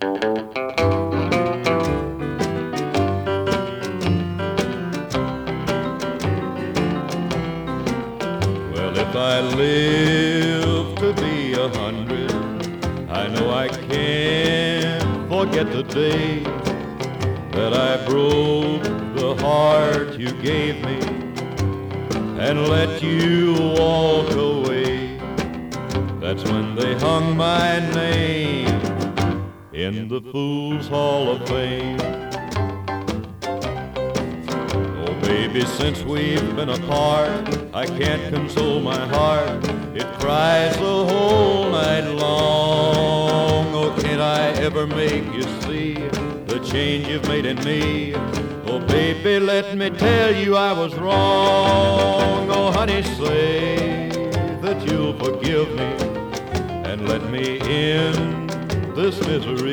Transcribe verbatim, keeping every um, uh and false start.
Well, if I live to be a hundred, I know I can't forget the day that I broke the heart you gave me and let you walk away. That's when they hung my name in the Fools Hall of Fame. Oh, baby, since we've been apart, I can't console my heart. It cries the whole night long. Oh, can't I ever make you see the change you've made in me? Oh, baby, let me tell you I was wrong. Oh, honey, say that you'll forgive me and let me end this misery.